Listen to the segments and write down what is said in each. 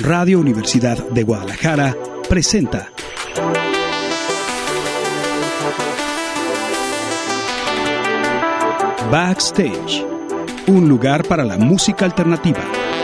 Radio Universidad de Guadalajara presenta Backstage, un lugar para la música alternativa.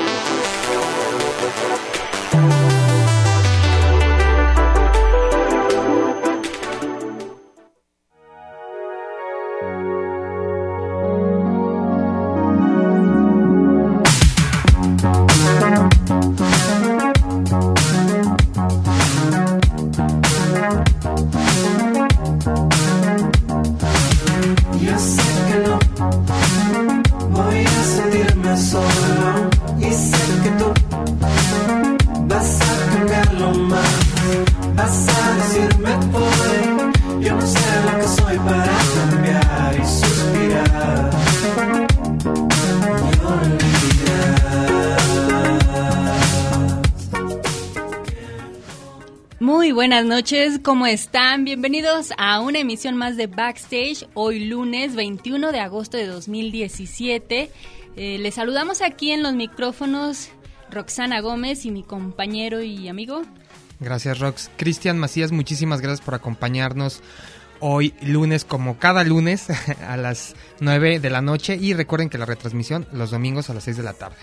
Buenas noches, ¿cómo están? Bienvenidos a una emisión más de Backstage, hoy lunes 21 de agosto de 2017. Les saludamos aquí en los micrófonos Roxana Gómez y mi compañero y amigo. Gracias, Rox. Cristian Macías, muchísimas gracias por acompañarnos hoy lunes, como cada lunes, a las 9 de la noche. Y recuerden que la retransmisión los domingos a las 6 de la tarde.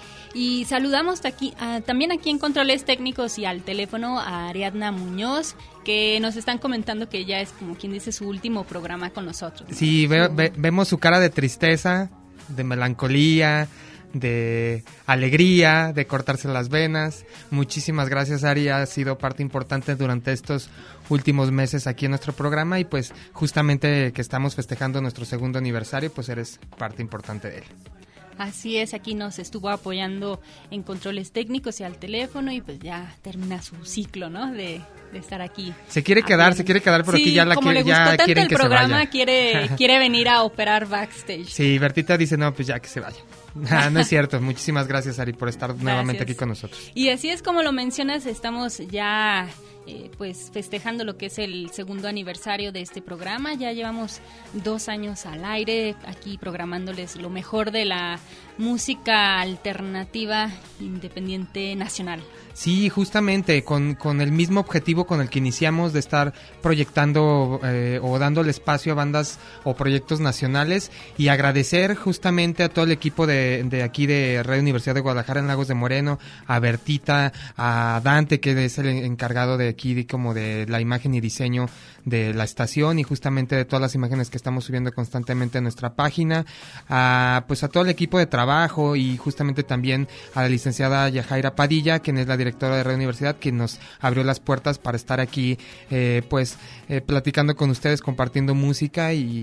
Y saludamos también aquí en Controles Técnicos y al teléfono a Ariadna Muñoz, que nos están comentando que ya es, como quien dice, su último programa con nosotros, ¿no? Sí, vemos su cara de tristeza, de melancolía, de alegría, de cortarse las venas. Muchísimas gracias, Ari, ha sido parte importante durante estos últimos meses aquí en nuestro programa y pues justamente que estamos festejando nuestro segundo aniversario, pues eres parte importante de él. Así es, aquí nos estuvo apoyando en controles técnicos y al teléfono y pues ya termina su ciclo, ¿no? De estar aquí. Se quiere quedar, pero sí, aquí ya como le gustó tanto quieren el que programa, se vaya. quiere venir a operar backstage. Sí, Bertita dice, no, pues ya que se vaya. No es cierto, muchísimas gracias, Ari, por estar nuevamente aquí con nosotros. Y así es como lo mencionas, estamos ya pues festejando lo que es el segundo aniversario de este programa. Ya llevamos 2 años al aire aquí programándoles lo mejor de la música alternativa independiente nacional. Sí, justamente con el mismo objetivo con el que iniciamos, de estar proyectando o dándole espacio a bandas o proyectos nacionales, y agradecer justamente a todo el equipo de aquí de Radio Universidad de Guadalajara en Lagos de Moreno, a Bertita, a Dante, que es el encargado de aquí como de la imagen y diseño de la estación y justamente de todas las imágenes que estamos subiendo constantemente a nuestra página, pues a todo el equipo de trabajo y justamente también a la licenciada Yajaira Padilla, quien es la directora de Radio Universidad, que nos abrió las puertas para estar aquí platicando con ustedes, compartiendo música, y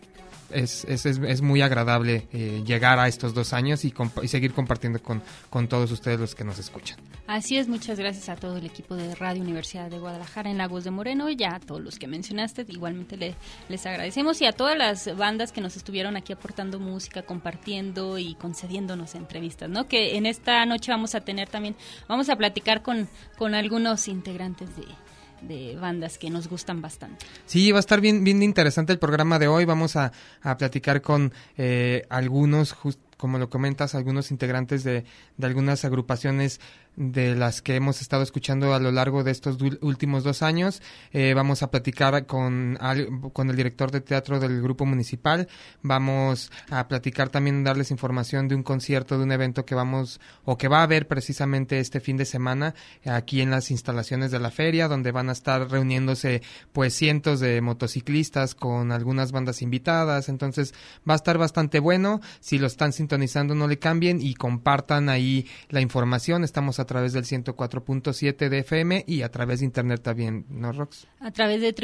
es muy agradable llegar a estos 2 años y seguir compartiendo con todos ustedes los que nos escuchan. Así es, muchas gracias a todo el equipo de Radio Universidad de Guadalajara en Lagos de Moreno, y a todos los que mencionaste, igualmente les agradecemos, y a todas las bandas que nos estuvieron aquí aportando música, compartiendo y concediéndonos entrevistas, ¿no? Que en esta noche vamos a platicar con algunos integrantes de bandas que nos gustan bastante. Sí, va a estar bien interesante el programa de hoy. Vamos a platicar con algunos, como lo comentas, algunos integrantes de algunas agrupaciones de las que hemos estado escuchando a lo largo de estos últimos 2 años. Vamos a platicar con el director de teatro del grupo municipal. Vamos a platicar también, darles información de un concierto, de un evento que va a haber precisamente este fin de semana aquí en las instalaciones de la feria, donde van a estar reuniéndose pues cientos de motociclistas con algunas bandas invitadas. Entonces va a estar bastante bueno. Si lo están sintonizando, no le cambien y compartan ahí la información. Estamos a través del 104.7 de FM y a través de internet también, ¿no, Rox? A través de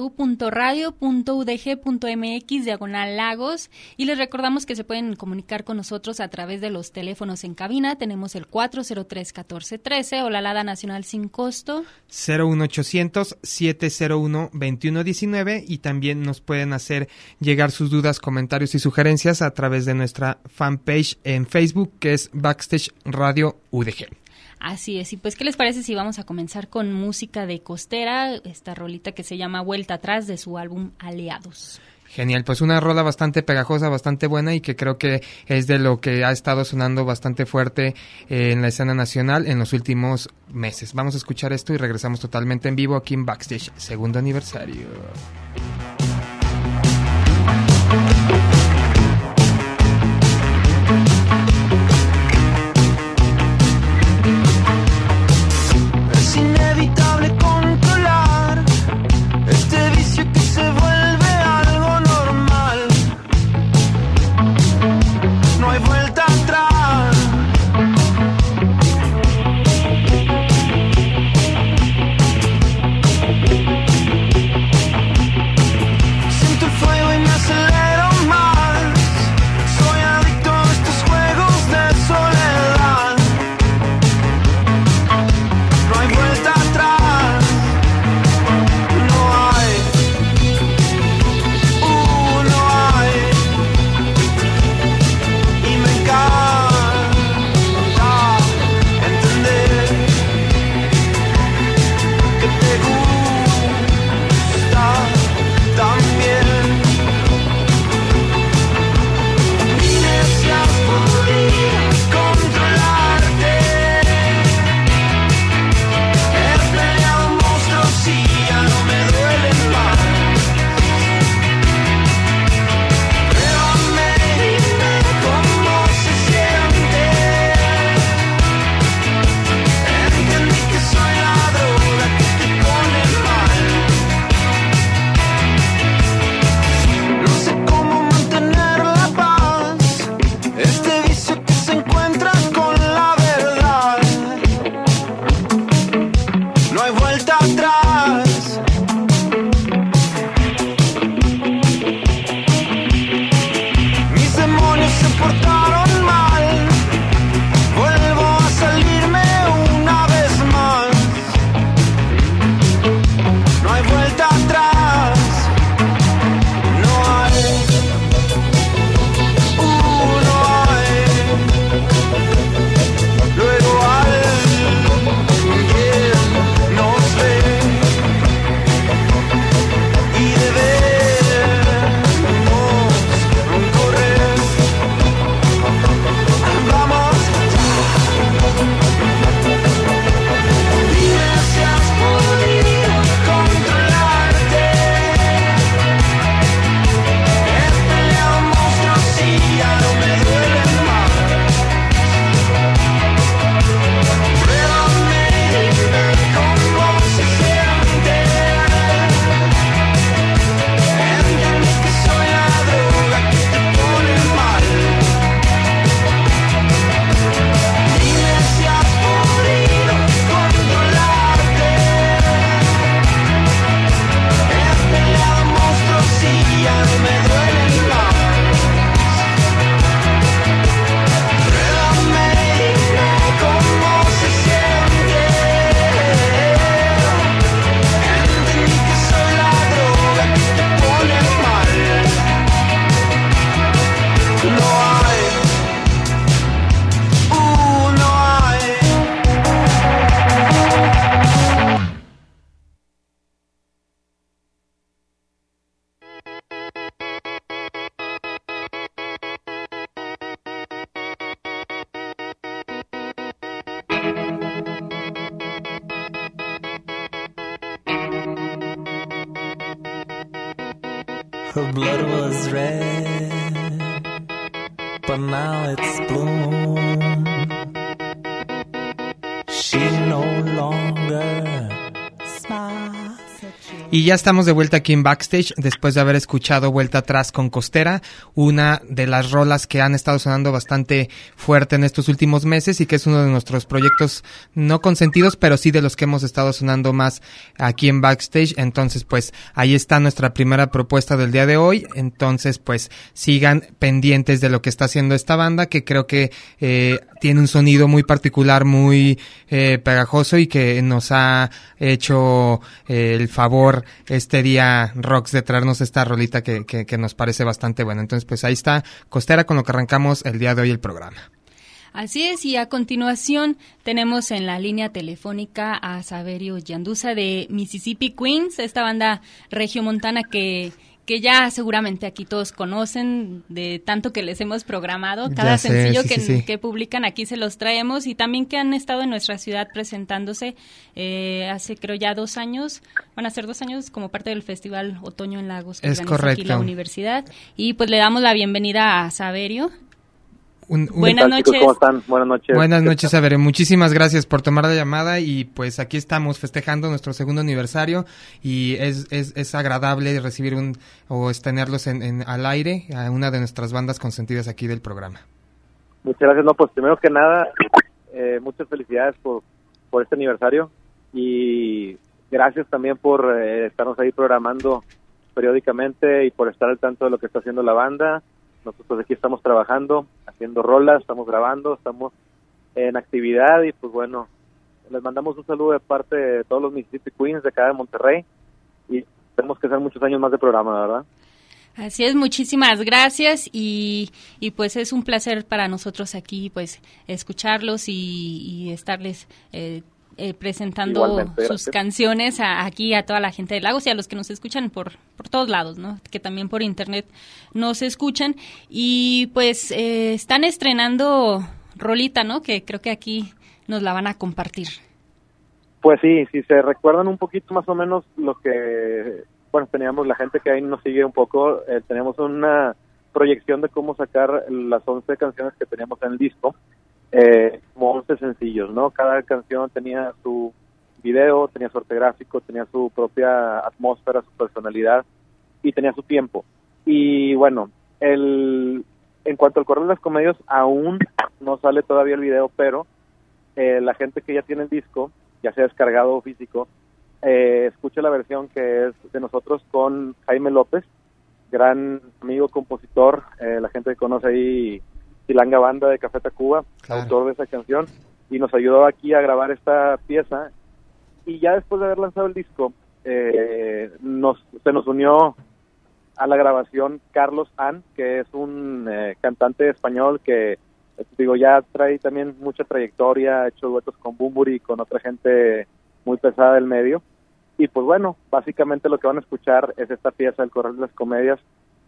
www.radio.udg.mx/Lagos, y les recordamos que se pueden comunicar con nosotros a través de los teléfonos en cabina. Tenemos el 403-1413 o la alada nacional sin costo 01800-701-2119, y también nos pueden hacer llegar sus dudas, comentarios y sugerencias a través de nuestra fanpage en Facebook, que es Backstage Radio UDG. Así es, y pues ¿qué les parece si vamos a comenzar con música de Costera, esta rolita que se llama Vuelta Atrás de su álbum Aliados? Genial, pues una rola bastante pegajosa, bastante buena y que creo que es de lo que ha estado sonando bastante fuerte en la escena nacional en los últimos meses. Vamos a escuchar esto y regresamos totalmente en vivo aquí en Backstage, segundo aniversario. Es inevitable controlar este vicio que se vuelve algo normal. No hay vuelta atrás. Siento el fuego y me acelero más. Soy adicto a estos juegos de soledad. No hay vuelta atrás. No hay. No hay. Y me encanta entender que te gusta también. Dime si has podido controlarte. He peleado monstruos y ya no me duelen más. Pruébame y dime cómo se siente. Entendí que soy la droga que te pone mal. No sé cómo mantener la paz. Este vicio que se encuentra con la verdad. No hay vuelta atrás. Mis demonios se portaron mal. Vuelvo a salirme una vez más. No hay vuelta atrás. No hay. No hay. Luego alguien nos ve y debemos correr. Vamos dime si has podido controlarte. He peleado monstruos y ya no me duelen más. Pruébame y dime cómo se siente. Entendí que soy la droga que te pone mal. Dime si has podido controlarte. He peleado monstruos y ya no me duelen más. Pruébame y dime cómo se siente. Entendí que soy la droga que te pone mal. No hay. No hay. Her blood was red, but now it's blue. She no longer smiles at you. Y ya estamos de vuelta aquí en Backstage después de haber escuchado Vuelta Atrás con Costera, una de las rolas que han estado sonando bastante fuerte en estos últimos meses y que es uno de nuestros proyectos no consentidos, pero sí de los que hemos estado sonando más aquí en Backstage. Entonces pues ahí está nuestra primera propuesta del día de hoy. Entonces pues sigan pendientes de lo que está haciendo esta banda, que creo que tiene un sonido muy particular, muy pegajoso y que nos ha hecho el favor este día Rocks de traernos esta rolita que nos parece bastante buena. Entonces pues ahí está Costera con lo que arrancamos el día de hoy el programa. Así es, y a continuación tenemos en la línea telefónica a Saverio Yanduza de Mississippi Queens, esta banda regiomontana que que ya seguramente aquí todos conocen de tanto que les hemos programado. Cada sencillo que publican aquí se los traemos, y también que han estado en nuestra ciudad presentándose hace creo ya 2 años, van a ser 2 años como parte del Festival Otoño en Lagos que organiza aquí la universidad. Y pues le damos la bienvenida a Saverio. Buenas noches. ¿Cómo están? Buenas noches. Buenas noches, Saverio. Muchísimas gracias por tomar la llamada, y pues aquí estamos festejando nuestro 2º aniversario, y es agradable recibir tenerlos al aire a una de nuestras bandas consentidas aquí del programa. Muchas gracias. No, pues primero que nada, muchas felicidades por este aniversario, y gracias también por estarnos ahí programando periódicamente y por estar al tanto de lo que está haciendo la banda. Nosotros aquí estamos trabajando, haciendo rolas, estamos grabando, estamos en actividad, y pues bueno, les mandamos un saludo de parte de todos los Mississippi Queens de acá de Monterrey, y tenemos que hacer muchos años más de programa, ¿verdad? Así es, muchísimas gracias, y pues es un placer para nosotros aquí pues escucharlos y estarles presentando igualmente, sus canciones aquí a toda la gente de Lagos y a los que nos escuchan por todos lados, ¿no? Que también por internet nos escuchan. Y pues están estrenando rolita, ¿no? Que creo que aquí nos la van a compartir. Pues sí, si se recuerdan un poquito más o menos lo que, bueno, teníamos la gente que ahí nos sigue un poco, teníamos una proyección de cómo sacar las 11 canciones que teníamos en el disco. Como 11 sencillos, ¿no? Cada canción tenía su video, tenía su arte gráfico, tenía su propia atmósfera, su personalidad, y tenía su tiempo. Y bueno, en cuanto al Corral de las Comedias, aún no sale todavía el video, pero la gente que ya tiene el disco, ya sea descargado o físico, escucha la versión que es de nosotros con Jaime López, gran amigo, compositor, la gente que conoce ahí Silanga Banda de Café Tacuba, claro, autor de esa canción, y nos ayudó aquí a grabar esta pieza. Y ya después de haber lanzado el disco, se nos unió a la grabación Carlos An, que es un cantante español que, ya trae también mucha trayectoria, ha hecho duetos con Bunbury y con otra gente muy pesada del medio. Y pues bueno, básicamente lo que van a escuchar es esta pieza, El Corral de las Comedias,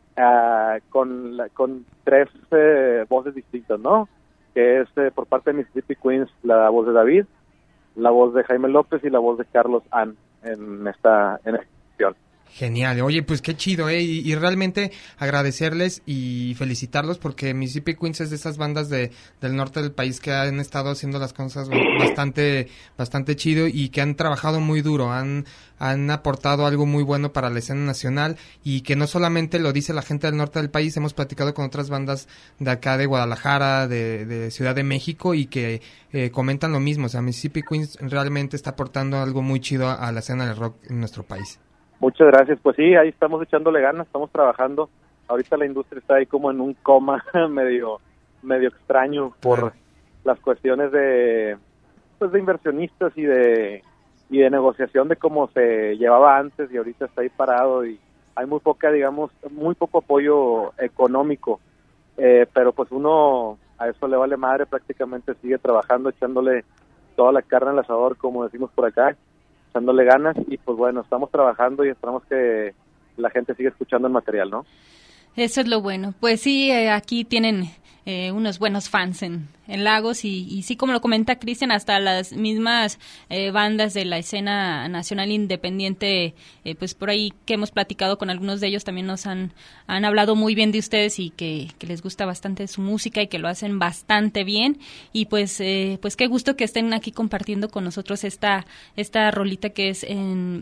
con 3 voces distintas, ¿no? Que es por parte de Mississippi Queens la voz de David, la voz de Jaime López y la voz de Carlos An en esta canción. Genial, oye, pues qué chido, y realmente agradecerles y felicitarlos, porque Mississippi Queens es de esas bandas del norte del país que han estado haciendo las cosas bastante chido, y que han trabajado muy duro, han aportado algo muy bueno para la escena nacional, y que no solamente lo dice la gente del norte del país, hemos platicado con otras bandas de acá de Guadalajara, de Ciudad de México, y que comentan lo mismo. O sea, Mississippi Queens realmente está aportando algo muy chido a la escena del rock en nuestro país. Muchas gracias. Pues sí, ahí estamos echándole ganas, estamos trabajando. Ahorita la industria está ahí como en un coma medio extraño por las cuestiones de inversionistas y de negociación de cómo se llevaba antes, y ahorita está ahí parado, y hay muy poco apoyo económico, pero pues uno a eso le vale madre, prácticamente sigue trabajando, echándole toda la carne al asador, como decimos por acá, echándole ganas, y pues bueno, estamos trabajando y esperamos que la gente siga escuchando el material, ¿no? Eso es lo bueno. Pues sí, aquí tienen unos buenos fans en Lagos, y sí, como lo comenta Cristian, hasta las mismas bandas de la escena nacional independiente, pues por ahí que hemos platicado con algunos de ellos, también nos han hablado muy bien de ustedes, y que les gusta bastante su música y que lo hacen bastante bien. Y pues qué gusto que estén aquí compartiendo con nosotros esta rolita que es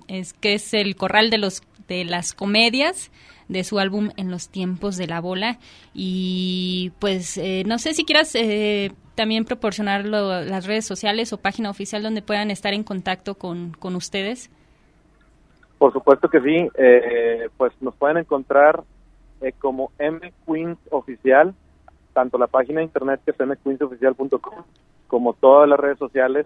el Corral de las Comedias, de su álbum En los Tiempos de la Bola. Y pues no sé si quieras también proporcionar las redes sociales o página oficial donde puedan estar en contacto con ustedes. Por supuesto que sí, pues nos pueden encontrar como M Queens Oficial, tanto la página de internet que es mqueensoficial.com, como todas las redes sociales,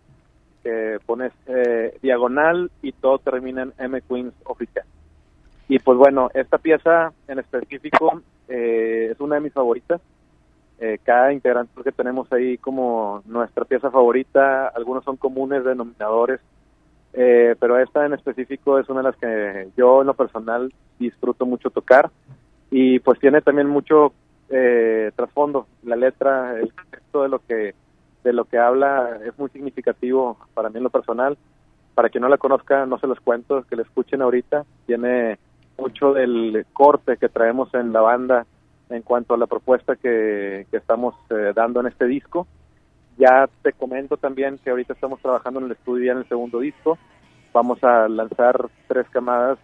que pones diagonal y todo termina en M Queens Oficial. Y pues bueno, esta pieza en específico es una de mis favoritas. Cada integrante que tenemos ahí como nuestra pieza favorita, algunos son comunes denominadores, pero esta en específico es una de las que yo en lo personal disfruto mucho tocar, y pues tiene también mucho trasfondo. La letra, el texto de lo que habla es muy significativo para mí en lo personal. Para quien no la conozca, no se los cuento, que la escuchen ahorita. Tiene mucho del corte que traemos en la banda en cuanto a la propuesta que estamos dando en este disco. Ya te comento también que ahorita estamos trabajando en el estudio ya en el segundo disco. Vamos a lanzar 3 camadas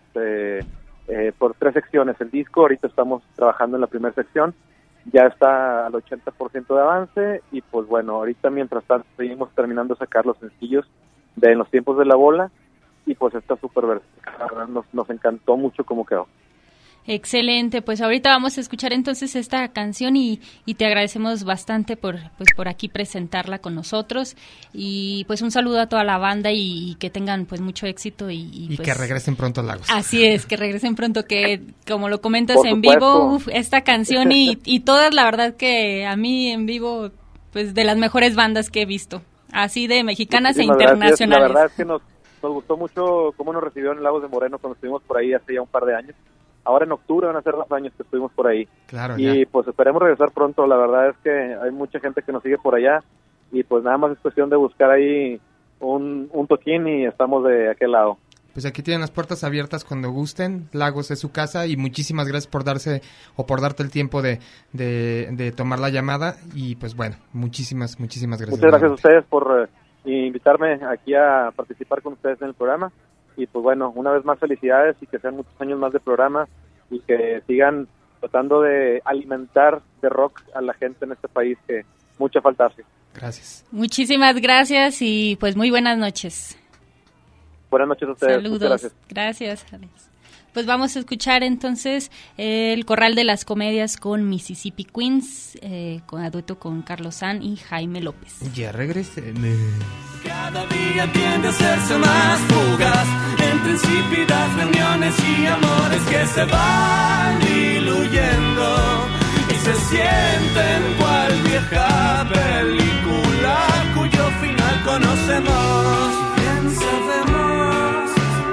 por 3 secciones el disco. Ahorita estamos trabajando en la primera sección. Ya está al 80% de avance, y pues bueno, ahorita mientras tanto seguimos terminando de sacar los sencillos de En los tiempos de la bola, y pues está súper versátil. Nos encantó mucho cómo quedó. Excelente, pues ahorita vamos a escuchar entonces esta canción y te agradecemos bastante por aquí presentarla con nosotros, y pues un saludo a toda la banda y que tengan pues mucho éxito y pues, que regresen pronto a Lagos. Así es, que regresen pronto, que como lo comentas Por en supuesto. vivo, esta canción y todas, la verdad que a mí en vivo pues de las mejores bandas que he visto, así de mexicanas e internacionales. La verdad es que nos gustó mucho cómo nos recibieron en Lagos de Moreno cuando estuvimos por ahí hace ya un par de años. Ahora en octubre van a ser 2 años que estuvimos por ahí. Claro, y ya. pues esperemos regresar pronto. La verdad es que hay mucha gente que nos sigue por allá, y pues nada más es cuestión de buscar ahí un toquín y estamos de aquel lado. Pues aquí tienen las puertas abiertas cuando gusten. Lagos es su casa, y muchísimas gracias por darte el tiempo de tomar la llamada, y pues bueno, muchísimas gracias. Muchas gracias a ustedes por invitarme aquí a participar con ustedes en el programa. Y pues bueno, una vez más felicidades, y que sean muchos años más de programa, y que sigan tratando de alimentar de rock a la gente en este país, que mucha falta hace. Gracias. Muchísimas gracias y pues muy buenas noches. Buenas noches a ustedes. Saludos. Muchas Gracias, Alex. Pues vamos a escuchar entonces el Corral de las Comedias con Mississippi Queens, con a dueto con Carlos San y Jaime López. Ya regresé. Cada día tiende a hacerse más fugaz, entre insípidas reuniones y amores que se van diluyendo y se sienten cual vieja película cuyo final conocemos. Bien sabemos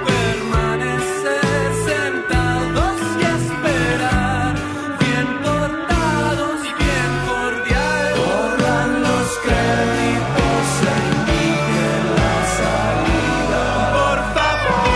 permanecer sentados y esperar, bien portados y bien cordial. Corran los créditos e indiquen la salida, por favor.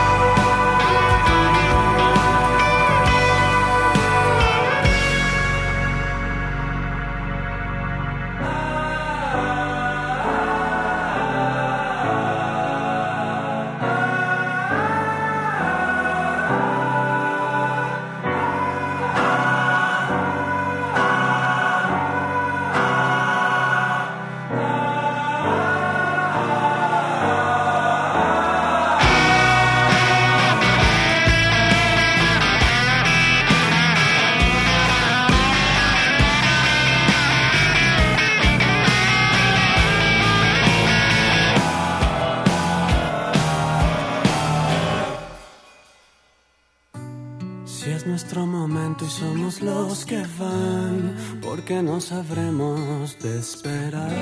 Si es nuestro momento y somos los que van, porque no sabremos de esperar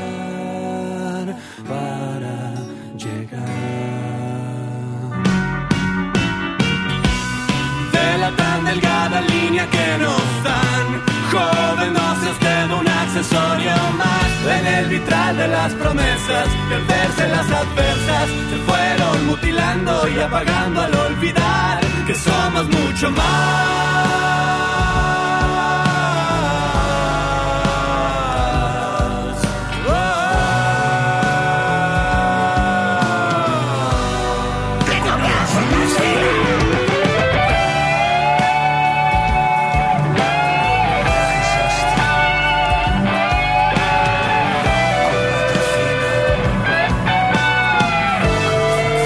para llegar. De la tan delgada línea que nos dan, joven, no sea usted un accesorio más. En el vitral de las promesas, perderse las adversas, se fueron mutilando y apagando al olvidar que somos mucho más. Que comience la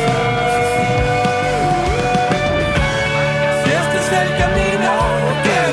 Si este es el camino que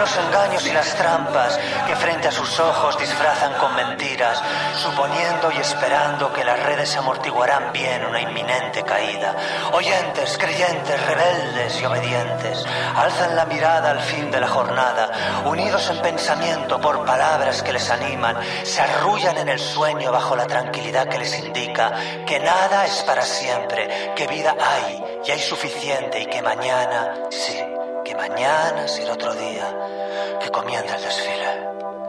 los engaños y las trampas que frente a sus ojos disfrazan con mentiras, suponiendo y esperando que las redes amortiguarán bien una inminente caída. Oyentes, creyentes, rebeldes y obedientes, alzan la mirada al fin de la jornada, unidos en pensamiento por palabras que les animan, se arrullan en el sueño bajo la tranquilidad que les indica que nada es para siempre, que vida hay y hay suficiente y que mañana, sí, que mañana será otro día, que comienza el desfile.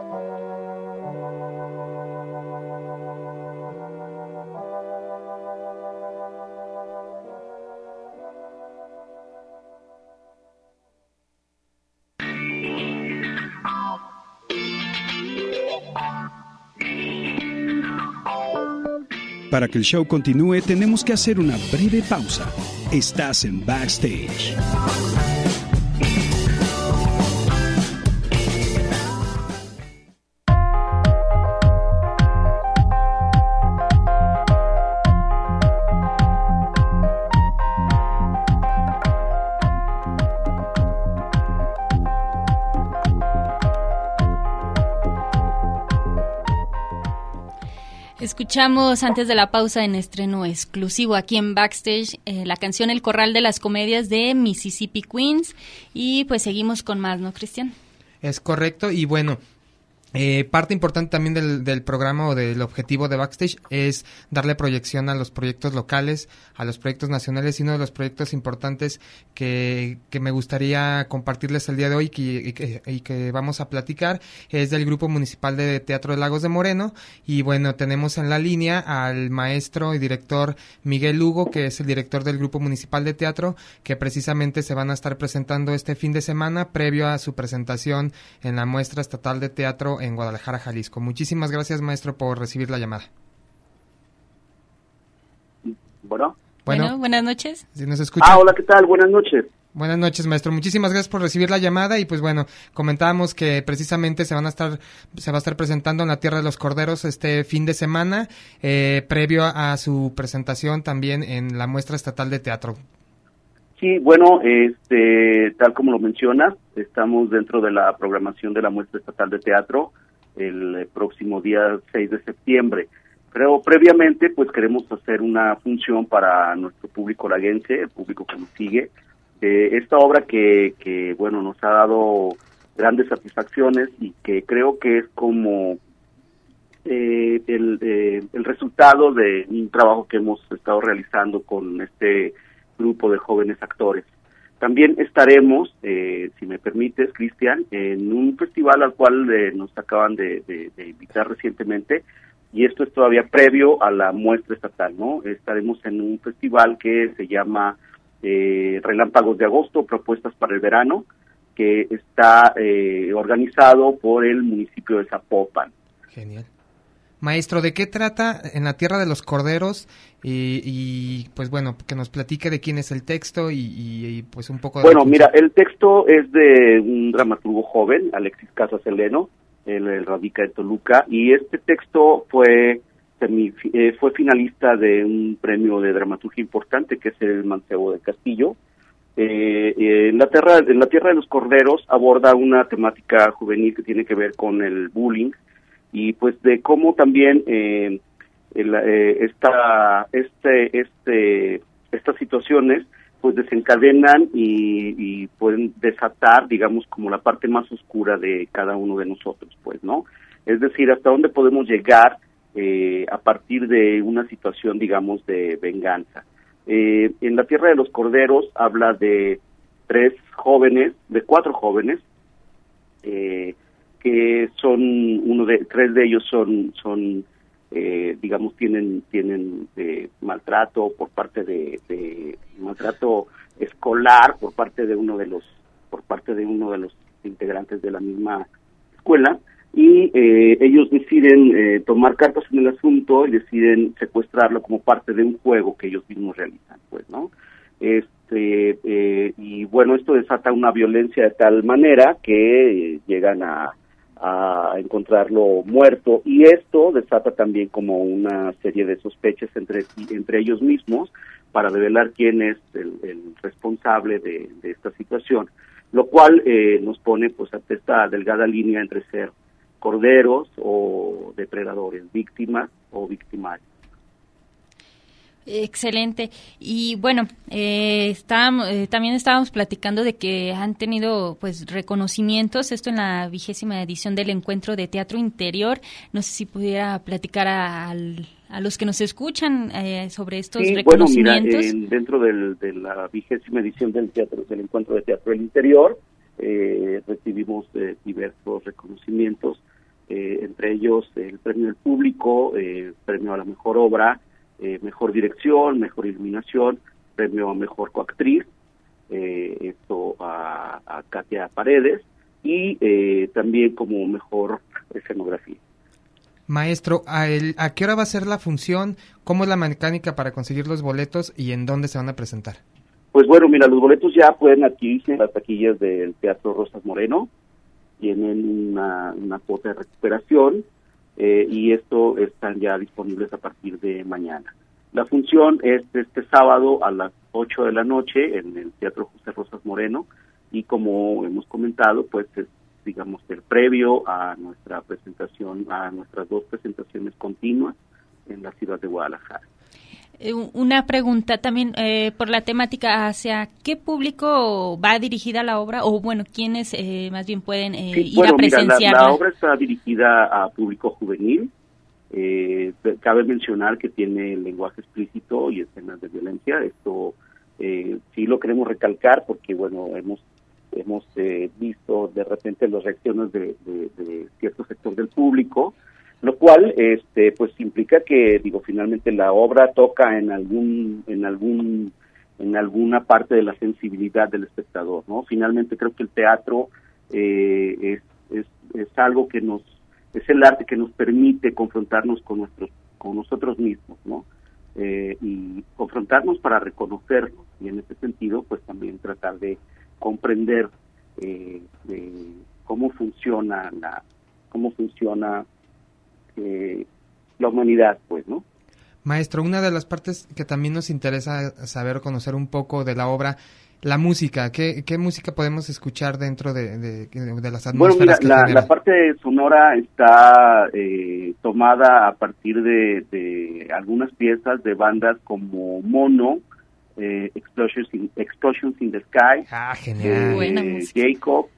Para que el show continúe, tenemos que hacer una breve pausa. Estás en Backstage. Escuchamos antes de la pausa en estreno exclusivo aquí en Backstage la canción El Corral de las Comedias de Mississippi Queens y pues seguimos con más, ¿no, Cristian? Es correcto y bueno, parte importante también del programa o del objetivo de Backstage es darle proyección a los proyectos locales, a los proyectos nacionales y uno de los proyectos importantes que me gustaría compartirles el día de hoy y que vamos a platicar es del Grupo Municipal de Teatro de Lagos de Moreno y bueno, tenemos en la línea al maestro y director Miguel Hugo, que es el director del Grupo Municipal de Teatro, que precisamente se van a estar presentando este fin de semana previo a su presentación en la Muestra Estatal de Teatro en Guadalajara, Jalisco. Muchísimas gracias, maestro, por recibir la llamada. Bueno, buenas noches. ¿Sí nos escucha? Hola, ¿qué tal? Buenas noches. Buenas noches, maestro. Muchísimas gracias por recibir la llamada y pues bueno, comentábamos que precisamente se va a estar presentando en la Tierra de los Corderos este fin de semana, previo a su presentación también en la Muestra Estatal de Teatro. Sí, bueno, tal como lo mencionas, estamos dentro de la programación de la Muestra Estatal de Teatro el próximo día 6 de septiembre. Pero previamente, pues queremos hacer una función para nuestro público laguense, el público que nos sigue. Esta obra que bueno, nos ha dado grandes satisfacciones y que creo que es como el resultado de un trabajo que hemos estado realizando con este grupo de jóvenes actores. También estaremos, si me permites, Cristian, en un festival al cual nos acaban de invitar recientemente, y esto es todavía previo a la muestra estatal, ¿no? Estaremos en un festival que se llama Relámpagos de Agosto, Propuestas para el Verano, que está organizado por el municipio de Zapopan. Genial. Maestro, ¿de qué trata En la Tierra de los Corderos? Y pues bueno, que nos platique de quién es el texto y pues un poco de... Bueno, mira, el texto es de un dramaturgo joven, Alexis Casas Heleno, él radica en Toluca, y este texto fue finalista de un premio de dramaturgia importante, que es el Mancebo de Castillo. En la Tierra de los Corderos aborda una temática juvenil que tiene que ver con el bullying, y pues de cómo también estas situaciones pues desencadenan y pueden desatar, digamos, como la parte más oscura de cada uno de nosotros, pues, ¿no? Es decir, hasta dónde podemos llegar a partir de una situación, digamos, de venganza. En la Tierra de los Corderos habla de cuatro jóvenes, que son tres de ellos son digamos tienen maltrato por parte de maltrato escolar por parte de uno de los integrantes de la misma escuela, y ellos deciden tomar cartas en el asunto y deciden secuestrarlo como parte de un juego que ellos mismos realizan, pues, ¿no? Y bueno, esto desata una violencia de tal manera que llegan a encontrarlo muerto, y esto desata también como una serie de sospechas entre ellos mismos para develar quién es el responsable de esta situación. lo cual nos pone pues ante esta delgada línea entre ser corderos o depredadores, víctimas o victimarios. Excelente. Y bueno, también estábamos platicando de que han tenido pues reconocimientos, esto en la 20ª edición del Encuentro de Teatro Interior. No sé si pudiera platicar a los que nos escuchan sobre estos reconocimientos. Bueno, mira, dentro de la 20ª edición del Encuentro de Teatro del Interior, recibimos diversos reconocimientos, entre ellos el Premio del Público, Premio a la Mejor Obra, Mejor Dirección, Mejor Iluminación, Premio a Mejor Coactriz, esto a Katia Paredes, y también como Mejor Escenografía. Maestro, ¿a qué hora va a ser la función? ¿Cómo es la mecánica para conseguir los boletos y en dónde se van a presentar? Pues bueno, mira, los boletos ya pueden adquirirse en las taquillas del Teatro Rosas Moreno, tienen una cuota de recuperación, y esto están ya disponibles a partir de mañana. La función es este sábado a las 8 de la noche en el Teatro José Rosas Moreno, y como hemos comentado, pues es, digamos, el previo a nuestra presentación, a nuestras 2 presentaciones continuas en la ciudad de Guadalajara. Una pregunta también por la temática, ¿hacia qué público va dirigida la obra? O bueno, ¿quiénes más bien pueden ir a presenciarla? Mira, la obra está dirigida a público juvenil. Cabe mencionar que tiene lenguaje explícito y escenas de violencia. Esto sí lo queremos recalcar porque, bueno, hemos visto de repente las reacciones de cierto sector del público, lo cual pues implica que, digo, finalmente la obra toca en alguna parte de la sensibilidad del espectador, ¿no? Finalmente creo que el teatro es algo que es el arte que nos permite confrontarnos con nosotros mismos, ¿no? Y confrontarnos para reconocernos, y en ese sentido pues también tratar de comprender de cómo funciona la humanidad, pues, ¿no? Maestro, una de las partes que también nos interesa saber, conocer un poco de la obra, la música. ¿Qué música podemos escuchar dentro de las atmósferas? Bueno, mira, la parte sonora está tomada a partir de algunas piezas de bandas como Mono, Explosions in the Sky, genial. Jacob,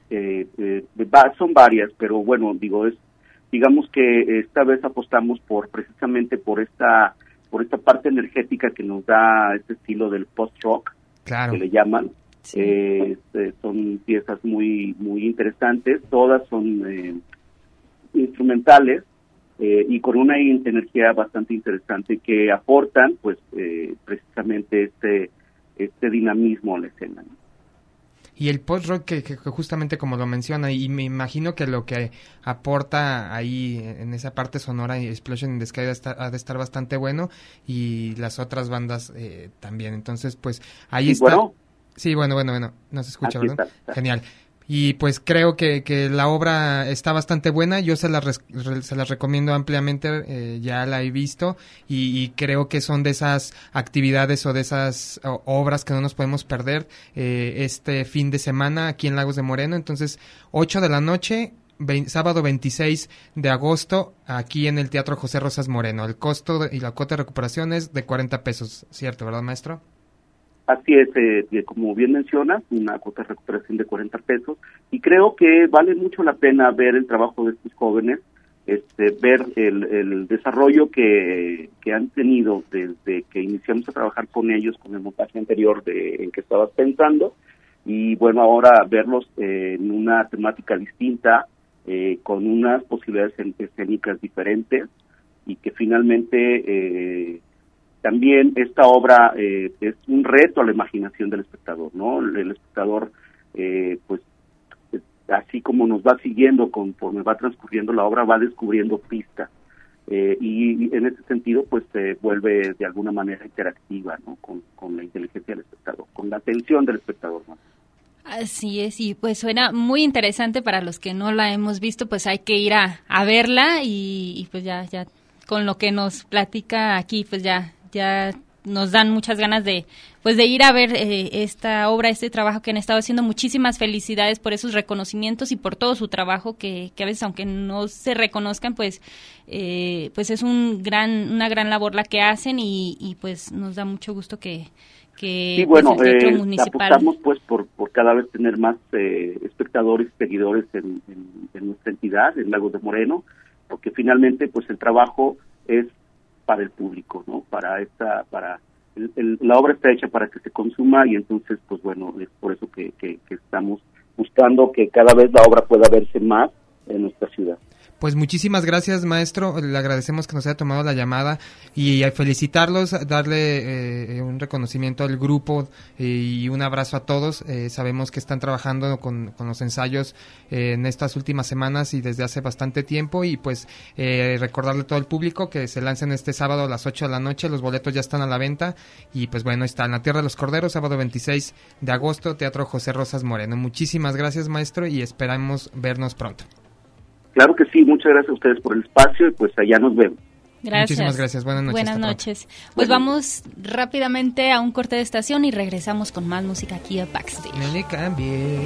son varias, pero bueno, digamos que esta vez apostamos precisamente por esta parte energética que nos da este estilo del post-rock, claro, que le llaman. Sí. Son piezas muy muy interesantes, todas son instrumentales, y con una energía bastante interesante que aportan pues precisamente este dinamismo a la escena, ¿no? Y el post-rock que justamente como lo menciona, y me imagino que lo que aporta ahí en esa parte sonora y Explosion in the Sky ha de estar bastante bueno, y las otras bandas también. Entonces, pues ahí está. Bueno. Sí, bueno, no se escucha, ¿verdad? Está. Genial. Y pues creo que la obra está bastante buena, yo se las recomiendo ampliamente, ya la he visto, y creo que son de esas actividades o de esas obras que no nos podemos perder este fin de semana aquí en Lagos de Moreno. Entonces, 8 de la noche, sábado 26 de agosto, aquí en el Teatro José Rosas Moreno. El costo y la cuota de recuperación es de 40 pesos, ¿cierto, verdad, maestro? Así es, como bien mencionas, una cuota de recuperación de 40 pesos, y creo que vale mucho la pena ver el trabajo de estos jóvenes, ver el desarrollo que han tenido desde que iniciamos a trabajar con ellos, con el montaje anterior en que estabas pensando, y bueno, ahora verlos en una temática distinta, con unas posibilidades escénicas diferentes, y que finalmente también esta obra es un reto a la imaginación del espectador, ¿no? El espectador, pues, así como nos va siguiendo conforme va transcurriendo la obra, va descubriendo pistas, y en ese sentido, pues, se vuelve de alguna manera interactiva, ¿no? Con la inteligencia del espectador, con la atención del espectador, ¿no? Así es, y pues suena muy interesante. Para los que no la hemos visto, pues hay que ir a verla, y pues ya con lo que nos platica aquí, pues ya nos dan muchas ganas de ir a ver esta obra, este trabajo que han estado haciendo. Muchísimas felicidades por esos reconocimientos y por todo su trabajo que a veces, aunque no se reconozcan, pues es una gran labor la que hacen y pues nos da mucho gusto que sí, bueno, pues, el Teatro Municipal... apostamos pues por cada vez tener más espectadores, seguidores en nuestra entidad, en Lagos de Moreno, porque finalmente pues el trabajo es para el público, ¿no? La obra está hecha para que se consuma y entonces pues bueno, es por eso que estamos buscando que cada vez la obra pueda verse más en nuestra ciudad. Pues muchísimas gracias, maestro. Le agradecemos que nos haya tomado la llamada y felicitarlos, darle un reconocimiento al grupo y un abrazo a todos. Sabemos que están trabajando con los ensayos en estas últimas semanas y desde hace bastante tiempo y pues recordarle a todo el público que se lancen este sábado a las 8 de la noche. Los boletos ya están a la venta y pues bueno, está en la Tierra de los Corderos, sábado 26 de agosto, Teatro José Rosas Moreno. Muchísimas gracias, maestro, y esperamos vernos pronto. Claro que sí, muchas gracias a ustedes por el espacio y pues allá nos vemos. Gracias. Muchísimas gracias, buenas noches. Buenas noches. Pues vamos rápidamente a un corte de estación y regresamos con más música aquí a Backstage. No le cambie.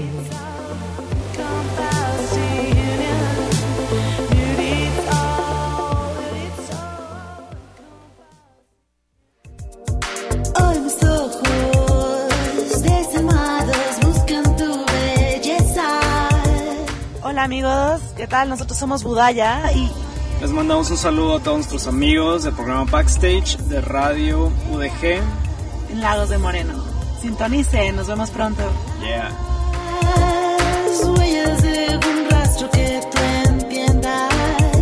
Hoy mis ojos desarmados buscan tu belleza. Hola amigos, ¿qué tal? Nosotros somos Budaya y les mandamos un saludo a todos nuestros amigos del programa Backstage de Radio UDG en Lagos de Moreno. Sintonicen, nos vemos pronto. Yeah. Huellas de un rastro que tú entiendas.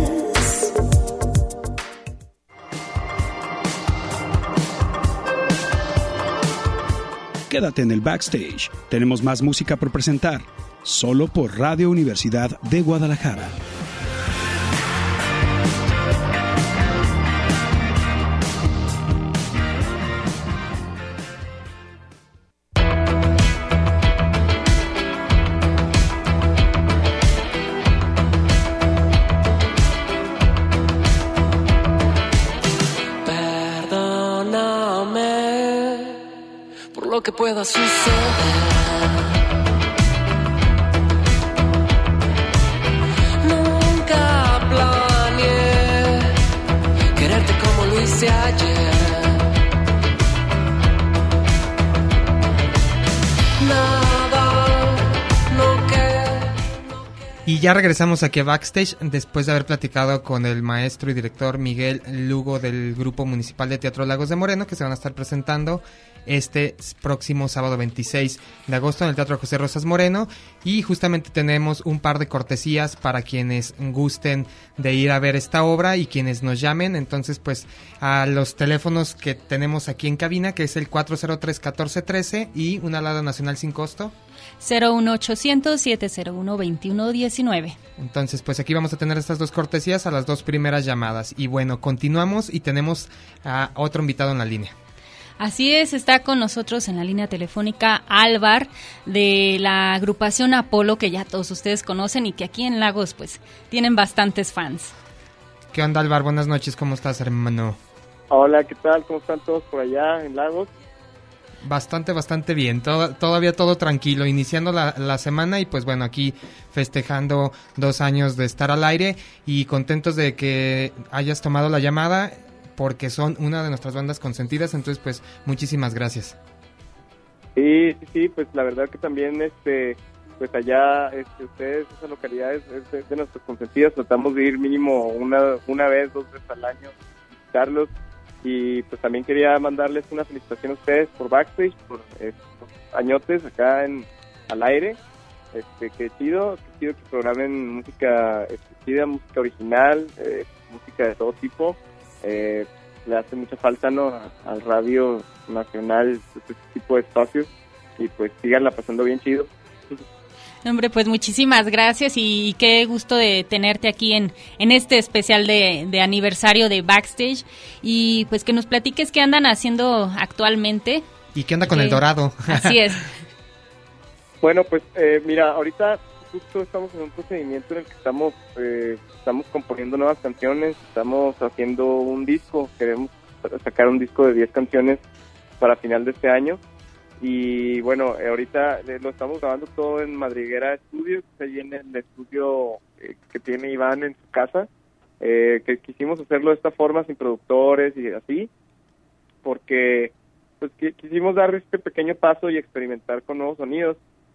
Quédate en el Backstage. Tenemos más música por presentar. Solo por Radio Universidad de Guadalajara. Perdóname por lo que pueda suceder. Ayer. Nada, no y ya regresamos aquí a Backstage después de haber platicado con el maestro y director Miguel Lugo del Grupo Municipal de Teatro Lagos de Moreno, que se van a estar presentando este próximo sábado 26 de agosto en el Teatro José Rosas Moreno, y justamente tenemos un par de cortesías para quienes gusten de ir a ver esta obra y quienes nos llamen. Entonces pues a los teléfonos que tenemos aquí en cabina, que es el 403-1413 y una alada nacional sin costo 01800-701-2119. Entonces pues aquí vamos a tener estas dos cortesías a las dos primeras llamadas. Y bueno, continuamos y tenemos a otro invitado en la línea. Así es, está con nosotros en la línea telefónica Álvar de la agrupación Apolo, que ya todos ustedes conocen y que aquí en Lagos pues tienen bastantes fans. ¿Qué onda, Álvar? Buenas noches, ¿cómo estás, hermano? Hola, ¿qué tal? ¿Cómo están todos por allá en Lagos? Bastante bien, todavía todo tranquilo, iniciando la semana y pues bueno, aquí festejando 2 años de estar al aire y contentos de que hayas tomado la llamada, porque son una de nuestras bandas consentidas, entonces pues muchísimas gracias. Sí, pues la verdad que también pues allá ustedes, esa localidad es de nuestras consentidas, tratamos de ir mínimo una vez, 2 veces al año, visitarlos, y pues también quería mandarles una felicitación a ustedes por Backstage, por añotes acá al aire. Qué chido que programen música chida, música original, música de todo tipo. Le hace mucha falta, ¿no?, al radio nacional este tipo de espacios, y pues síganla pasando bien chido. Hombre, pues muchísimas gracias y qué gusto de tenerte aquí en este especial de aniversario de Backstage, y pues que nos platiques qué andan haciendo actualmente. ¿Y qué onda con el Dorado? Así es. Bueno, pues mira, ahorita justo estamos en un procedimiento en el que estamos componiendo nuevas canciones, estamos haciendo un disco, queremos sacar un disco de 10 canciones para final de este año. Y bueno, ahorita lo estamos grabando todo en Madriguera Studio, que ahí en el estudio que tiene Iván en su casa, que quisimos hacerlo de esta forma, sin productores y así, porque pues quisimos dar este pequeño paso y experimentar con nuevos sonidos.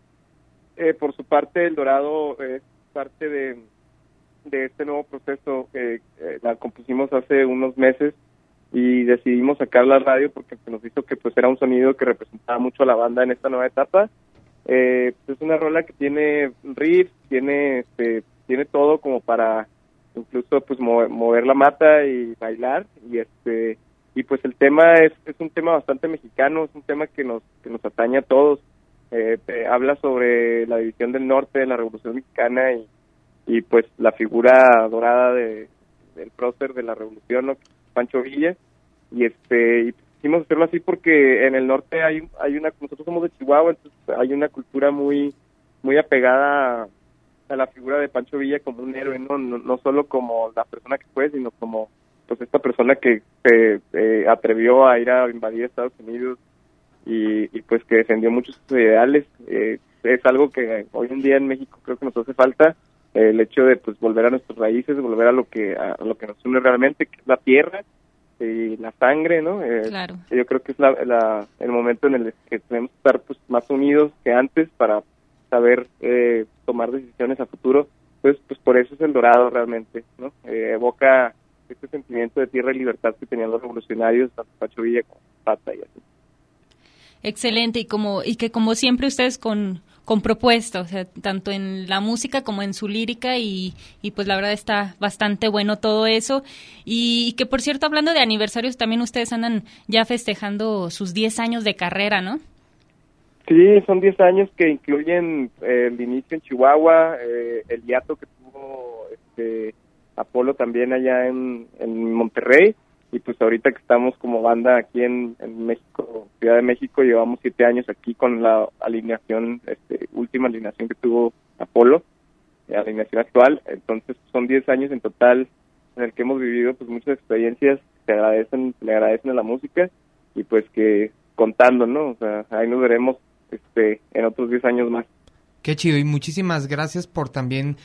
Por su parte, El Dorado es parte de este nuevo proceso que la compusimos hace unos meses y decidimos sacarla a la radio porque se nos hizo que pues era un sonido que representaba mucho a la banda en esta nueva etapa. Es una rola que tiene riffs, tiene todo como para incluso pues mover la mata y bailar, y pues el tema es un tema bastante mexicano, es un tema que nos atañe a todos. Habla sobre la división del norte de la Revolución Mexicana y pues la figura dorada del prócer de la revolución, ¿no? Pancho Villa, y quisimos hacerlo así porque en el norte hay una, nosotros somos de Chihuahua, entonces hay una cultura muy muy apegada a la figura de Pancho Villa como un héroe, no solo como la persona que fue, sino como pues esta persona que se atrevió a ir a invadir Estados Unidos y pues que defendió muchos sus ideales. Es algo que hoy en día en México creo que nos hace falta, el hecho de pues volver a nuestras raíces, volver a lo que nos une realmente, que es la tierra y la sangre, ¿no? Claro. Yo creo que es el momento en el que tenemos que estar pues más unidos que antes para saber tomar decisiones a futuro. Entonces, pues por eso es El Dorado realmente, ¿no? Evoca este sentimiento de tierra y libertad que tenían los revolucionarios, tanto Pancho Villa como Pata y así. Excelente, y que como siempre ustedes con propuesta, o sea, tanto en la música como en su lírica, y pues la verdad está bastante bueno todo eso, y que por cierto, hablando de aniversarios, también ustedes andan ya festejando sus 10 años de carrera, ¿no? Sí, son 10 años que incluyen el inicio en Chihuahua, el hiato que tuvo Apolo también allá en Monterrey, y pues ahorita que estamos como banda aquí en México, Ciudad de México, llevamos 7 años aquí con la alineación, última alineación que tuvo Apolo, la alineación actual. Entonces son 10 años en total en el que hemos vivido pues muchas experiencias que le agradecen a la música, y pues que contando, ¿no? O sea, ahí nos veremos en otros 10 años más. Qué chido, y muchísimas gracias por también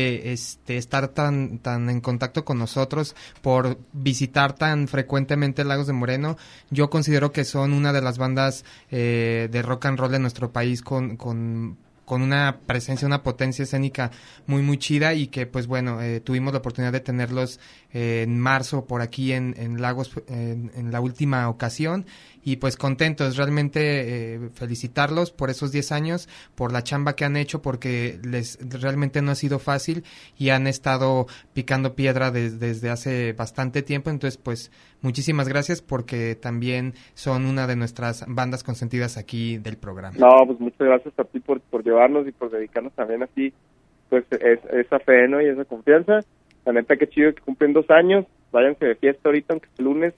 estar tan en contacto con nosotros, por visitar tan frecuentemente Lagos de Moreno. Yo considero que son una de las bandas de rock and roll de nuestro país con una presencia, una potencia escénica muy muy chida, y que pues bueno, tuvimos la oportunidad de tenerlos en marzo por aquí en Lagos en la última ocasión, y pues contentos, realmente felicitarlos por esos 10 años, por la chamba que han hecho, porque realmente no ha sido fácil y han estado picando piedra desde hace bastante tiempo. Entonces pues muchísimas gracias, porque también son una de nuestras bandas consentidas aquí del programa. No, pues muchas gracias a ti por llevarnos y por dedicarnos también así pues esa fe, ¿no? Y esa confianza. La neta, qué chido que cumplen 2 años, váyanse de fiesta ahorita aunque es lunes.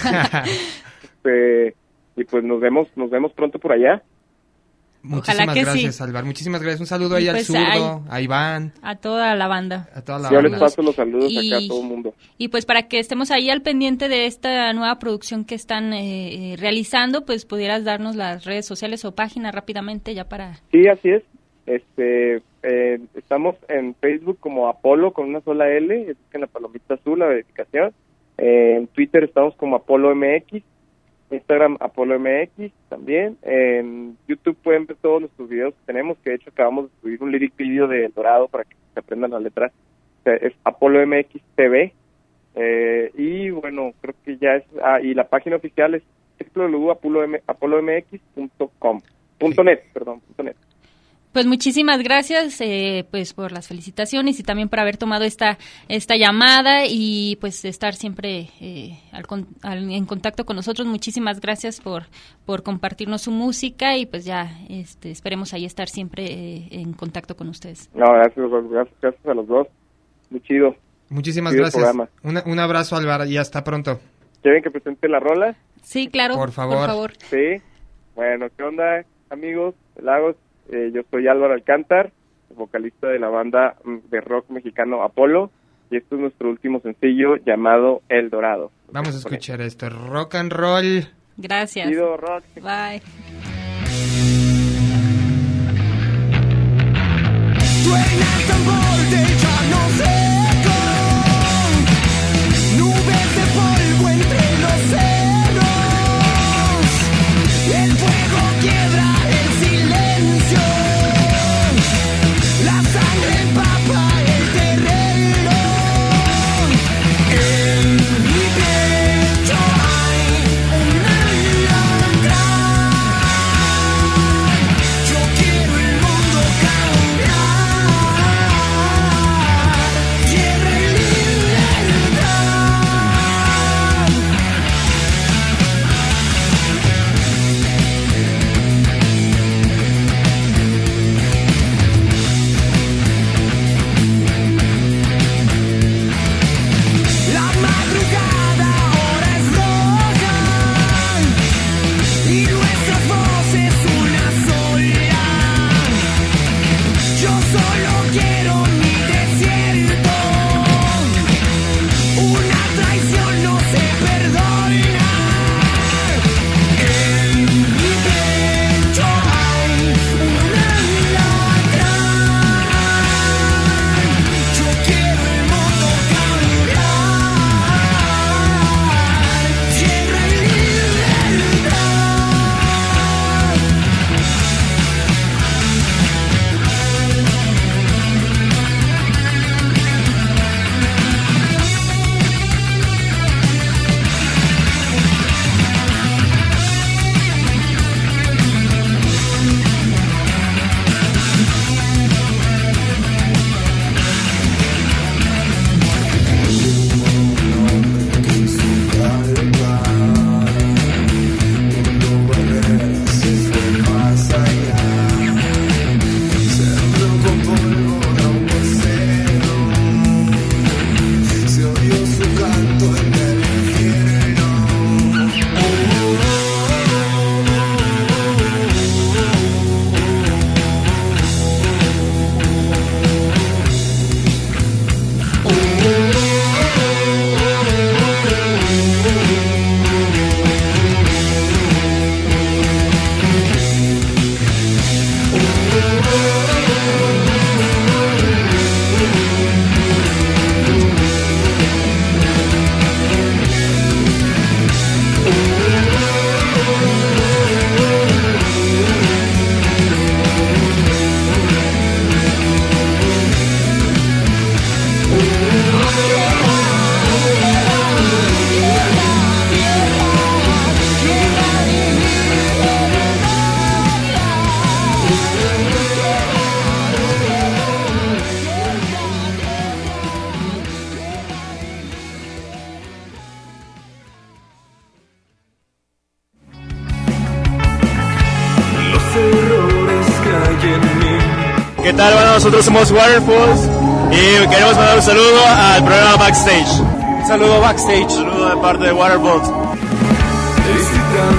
Y pues nos vemos pronto por allá. Muchísimas gracias, sí. Álvaro, muchísimas gracias. Un saludo ahí pues al Zurdo, a Iván, a toda la banda. Yo les paso los saludos acá a todo el mundo. Y pues para que estemos ahí al pendiente de esta nueva producción que están realizando, pues pudieras darnos las redes sociales o página rápidamente ya para... Sí, así es. Estamos en Facebook como Apolo con una sola L, es en la palomita azul, la verificación. En Twitter estamos como Apolo MX, Instagram Apolo MX también. En YouTube pueden ver todos nuestros videos que tenemos, que de hecho acabamos de subir un lyric video de El Dorado para que se aprendan las letras. Es Apolo MX TV. Y bueno, creo que ya es... y la página oficial es www.apolomx.net. Pues muchísimas gracias pues por las felicitaciones y también por haber tomado esta llamada y pues estar siempre en contacto con nosotros. Muchísimas gracias por compartirnos su música y pues ya esperemos ahí estar siempre en contacto con ustedes. No, gracias a los dos. Muy chido. Muchísimas gracias. Un abrazo, Álvaro, y hasta pronto. ¿Quieren que presente la rola? Sí, claro. Por favor. Sí. Bueno, ¿qué onda, amigos de Lagos? Yo soy Álvaro Alcántar, vocalista de la banda de rock mexicano Apolo, y este es nuestro último sencillo llamado El Dorado. Vamos a escuchar esto, rock and roll. Gracias. Chido, rock. Bye. Suena el tambor del llano seco, nubes de polvo entre los cerros, el fuego quiebra el silencio, la sangre empapa el terreno, en mi pecho hay un alacrán, yo quiero el mundo cambiar, tierra y la madrugada ahora es roja y nuestras voces una sola. Yo solo quiero mi desierto. Una traición no se perdona. En mi pecho hay un alacrán. Yo quiero el mundo cambiar, tierra y libertad. Se oyó su canto en el infierno. Los errores caen en mí. ¿Qué tal? Bueno, nosotros somos Waterfalls y queremos mandar un saludo al programa Backstage. Un saludo Backstage. Un saludo de parte de Waterfalls. Y si tan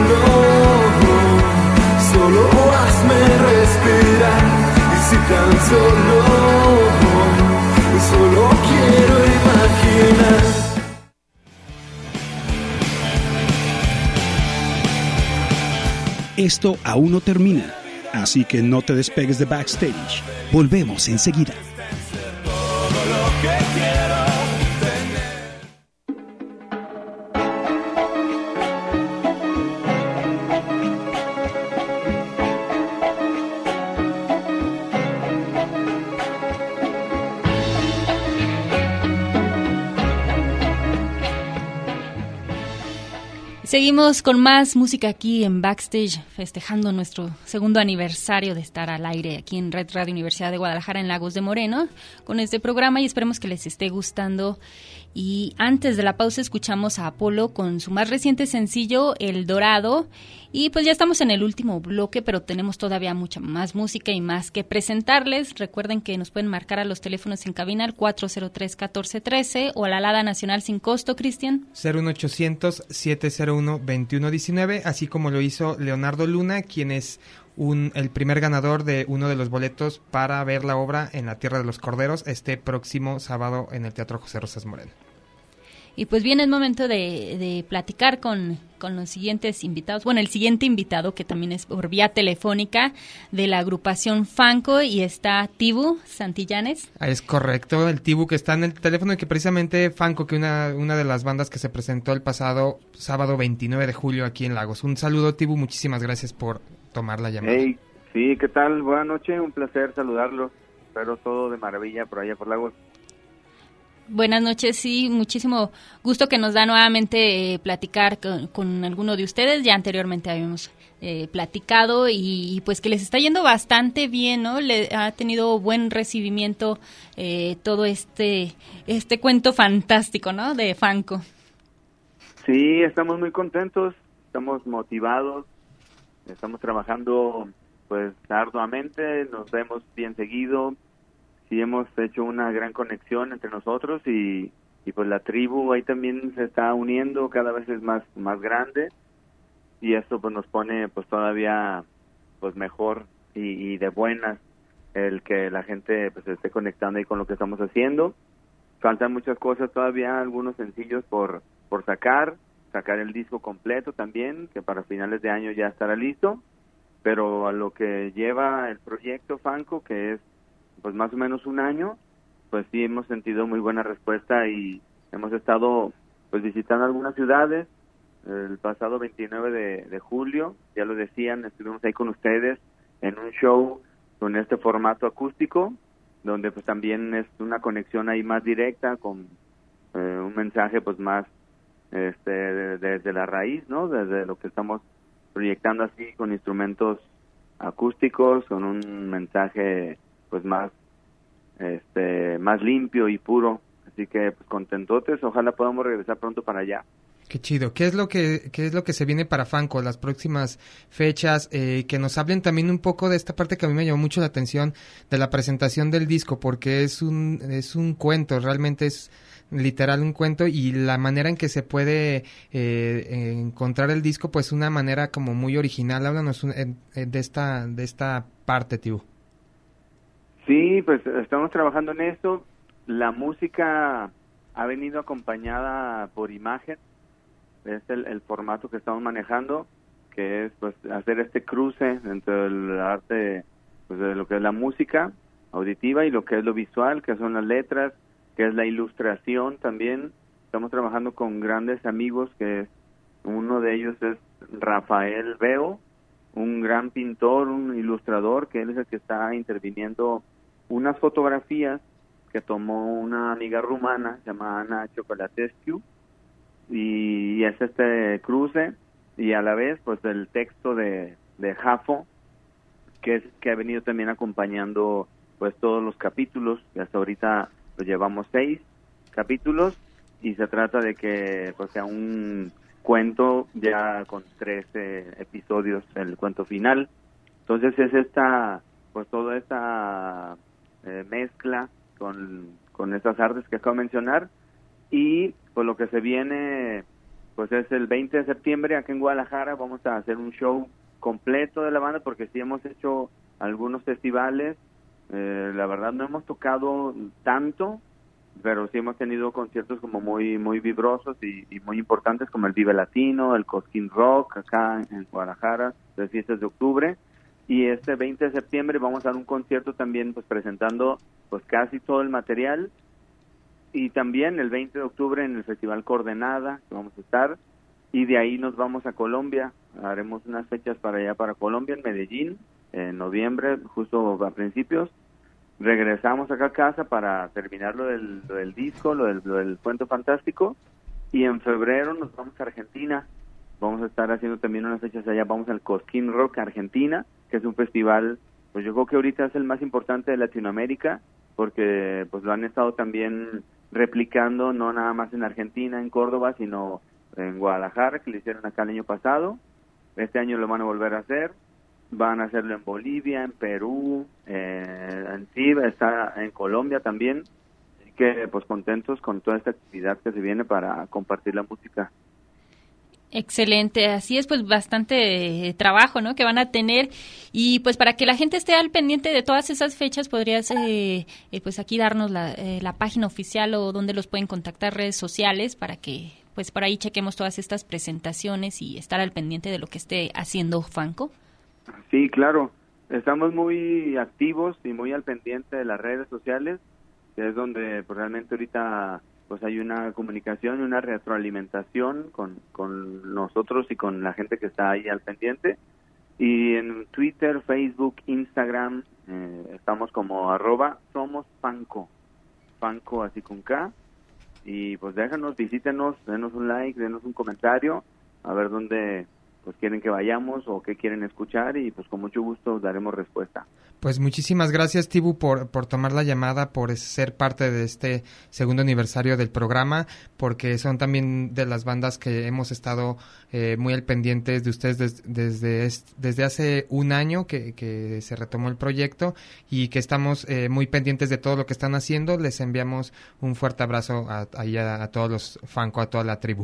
solo hazme respirar. Y si tan solo quiero imaginar. Esto aún no termina, así que no te despegues de Backstage. Volvemos enseguida. Seguimos con más música aquí en Backstage, festejando nuestro segundo aniversario de estar al aire aquí en Red Radio Universidad de Guadalajara en Lagos de Moreno con este programa y esperemos que les esté gustando. Y antes de la pausa escuchamos a Apolo con su más reciente sencillo, El Dorado. Y pues ya estamos en el último bloque, pero tenemos todavía mucha más música y más que presentarles. Recuerden que nos pueden marcar a los teléfonos en cabina al 403-1413 o a la alada nacional sin costo, Cristian. 01800-701 401-2119, así como lo hizo Leonardo Luna, quien es el primer ganador de uno de los boletos para ver la obra en la Tierra de los Corderos este próximo sábado en el Teatro José Rosas Moreno. Y pues bien, es momento de platicar con los siguientes invitados. Bueno, el siguiente invitado, que también es por vía telefónica, de la agrupación Fanco, y está Tibu Santillanes. Es correcto, el Tibu que está en el teléfono, y que precisamente Fanco, que una de las bandas que se presentó el pasado sábado 29 de julio aquí en Lagos. Un saludo, Tibu, muchísimas gracias por tomar la llamada. Hey, sí, ¿qué tal? Buenas noches, un placer saludarlos. Espero todo de maravilla por allá por Lagos. Buenas noches, sí, muchísimo gusto que nos da nuevamente platicar con alguno de ustedes. Ya anteriormente habíamos platicado y pues que les está yendo bastante bien, ¿no? Ha tenido buen recibimiento todo este cuento fantástico, ¿no? De Fanco. Sí, estamos muy contentos, estamos motivados, estamos trabajando pues arduamente, nos vemos bien seguido. Sí, hemos hecho una gran conexión entre nosotros y pues la tribu ahí también se está uniendo, cada vez es más grande, y esto pues nos pone pues todavía pues mejor y de buenas el que la gente pues esté conectando ahí con lo que estamos haciendo. Faltan muchas cosas todavía, algunos sencillos por sacar el disco completo también, que para finales de año ya estará listo, pero a lo que lleva el proyecto Fanco, que es pues más o menos un año, pues sí hemos sentido muy buena respuesta y hemos estado pues visitando algunas ciudades. El pasado 29 de julio, ya lo decían, estuvimos ahí con ustedes en un show con este formato acústico, donde pues también es una conexión ahí más directa, con un mensaje pues más desde la raíz, ¿no? Desde lo que estamos proyectando así, con instrumentos acústicos, con un mensaje pues más limpio y puro, así que pues contentotes, ojalá podamos regresar pronto para allá. Qué chido. ¿Qué es lo que se viene para Fanco, las próximas fechas? Que nos hablen también un poco de esta parte que a mí me llamó mucho la atención de la presentación del disco, porque es un cuento, realmente es literal un cuento, y la manera en que se puede encontrar el disco, pues una manera como muy original. Háblanos de esta parte, tío. Sí, pues estamos trabajando en esto. La música ha venido acompañada por imagen. Es el formato que estamos manejando, que es pues hacer este cruce entre el arte, pues de lo que es la música auditiva y lo que es lo visual, que son las letras, que es la ilustración también. Estamos trabajando con grandes amigos, que uno de ellos es Rafael Veo, un gran pintor, un ilustrador, que él es el que está interviniendo unas fotografías que tomó una amiga rumana llamada Ana Chocolatescu, y es este cruce, y a la vez pues el texto de Jafo, que ha venido también acompañando pues todos los capítulos, y hasta ahorita pues llevamos 6 capítulos, y se trata de que pues sea un cuento ya con 13 episodios, el cuento final. Entonces es pues toda esta mezcla con estas artes que acabo de mencionar. Y pues lo que se viene pues es el 20 de septiembre aquí en Guadalajara. Vamos a hacer un show completo de la banda, porque sí hemos hecho algunos festivales, la verdad no hemos tocado tanto, pero sí hemos tenido conciertos como muy vibrosos y muy importantes, como el Vive Latino, el Cosquín Rock acá en Guadalajara, de fiestas de octubre. Y este 20 de septiembre vamos a dar un concierto también pues presentando pues casi todo el material. Y también el 20 de octubre en el Festival Coordenada, que vamos a estar, y de ahí nos vamos a Colombia. Haremos unas fechas para allá, para Colombia, en Medellín, en noviembre, justo a principios. Regresamos acá a casa para terminar lo del disco, lo del cuento fantástico, y en febrero nos vamos a Argentina. Vamos a estar haciendo también unas fechas allá. Vamos al Cosquín Rock Argentina, que es un festival, pues yo creo que ahorita es el más importante de Latinoamérica, porque pues lo han estado también replicando, no nada más en Argentina, en Córdoba, sino en Guadalajara, que lo hicieron acá el año pasado. Este año lo van a volver a hacer. Van a hacerlo en Bolivia, en Perú, en Chile, está en Colombia también. Así que pues contentos con toda esta actividad que se viene para compartir la música. Excelente, así es, pues bastante trabajo, ¿no?, que van a tener, y pues para que la gente esté al pendiente de todas esas fechas, podrías pues aquí darnos la página oficial o donde los pueden contactar, redes sociales, para que pues por ahí chequemos todas estas presentaciones y estar al pendiente de lo que esté haciendo Fanco. Sí, claro, estamos muy activos y muy al pendiente de las redes sociales, que es donde pues, realmente ahorita pues hay una comunicación y una retroalimentación con nosotros y con la gente que está ahí al pendiente. Y en Twitter, Facebook, Instagram, estamos como @somosfanco, Fanco así con K. Y pues visítenos, denos un like, denos un comentario, a ver dónde pues quieren que vayamos o qué quieren escuchar, y pues con mucho gusto daremos respuesta. Pues muchísimas gracias, Tibu, por tomar la llamada, por ser parte de este segundo aniversario del programa, porque son también de las bandas que hemos estado muy al pendientes de ustedes desde hace un año que se retomó el proyecto, y que estamos muy pendientes de todo lo que están haciendo. Les enviamos un fuerte abrazo a todos los Fanco, a toda la tribu.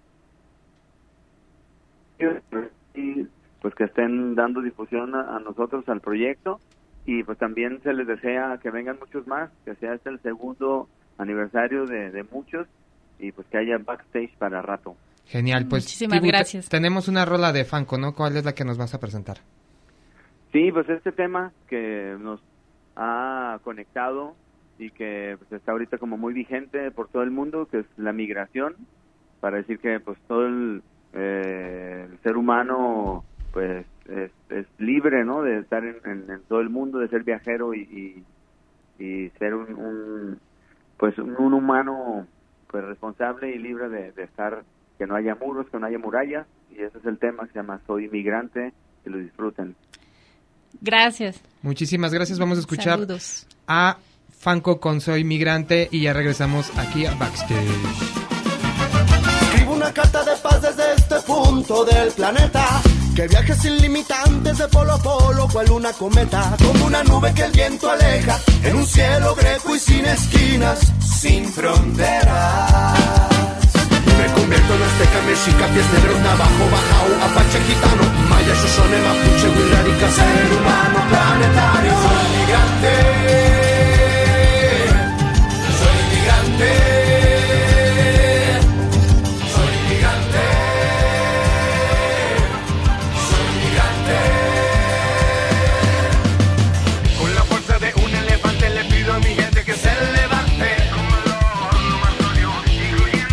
Y pues que estén dando difusión a nosotros, al proyecto, y pues también se les desea que vengan muchos más, que sea el segundo aniversario de muchos, y pues que haya backstage para rato. Genial, pues muchísimas gracias. Tenemos una rola de Fanco, ¿no? ¿Cuál es la que nos vas a presentar? Sí, pues este tema que nos ha conectado y que pues está ahorita como muy vigente por todo el mundo, que es la migración, para decir que pues todo el ser humano pues es libre, ¿no?, de estar en todo el mundo, de ser viajero y ser un humano pues responsable y libre de estar, que no haya muros, que no haya murallas, y ese es el tema, que se llama Soy Migrante, que lo disfruten. Gracias. Muchísimas gracias, vamos a escuchar Saludos a Fanco con Soy Migrante, y ya regresamos aquí a Backstage. Escribo una carta de paz desde este punto del planeta, que viaje sin limitantes de polo a polo, cual una cometa, como una nube que el viento aleja, en un cielo greco y sin esquinas, sin fronteras. Me convierto en azteca, mexica, pies negros, navajo, bajao, apache, gitano, maya, shoshone, mapuche, wixárika, ser humano planetario. Soy migrante, soy migrante. A mi gente que se levante, incluyendo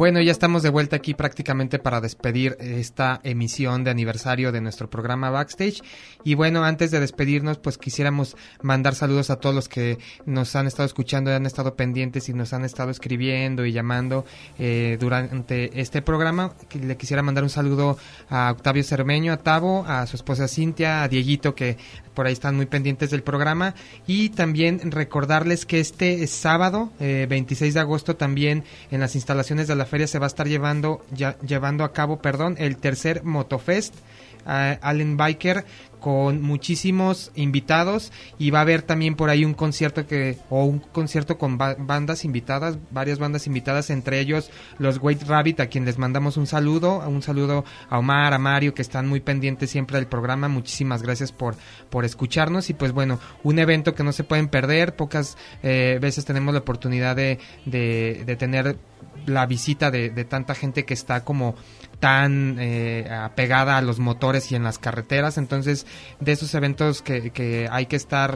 Bueno, ya estamos de vuelta aquí prácticamente para despedir esta emisión de aniversario de nuestro programa Backstage. Y bueno, antes de despedirnos, pues quisiéramos mandar saludos a todos los que nos han estado escuchando y han estado pendientes y nos han estado escribiendo y llamando durante este programa. Le quisiera mandar un saludo a Octavio Cermeño, a Tavo, a su esposa Cintia, a Dieguito, que por ahí están muy pendientes del programa. Y también recordarles que este sábado, 26 de agosto, también en las instalaciones de la feria se va a estar llevando a cabo el tercer Motofest Allen Biker, con muchísimos invitados, y va a haber también por ahí un concierto con bandas invitadas, varias bandas invitadas, entre ellos los White Rabbit, a quien les mandamos un saludo a Omar, a Mario, que están muy pendientes siempre del programa. Muchísimas gracias por escucharnos. Y pues bueno, un evento que no se pueden perder. Pocas veces tenemos la oportunidad de tener la visita de tanta gente que está como tan apegada a los motores y en las carreteras. Entonces, de esos eventos que hay que estar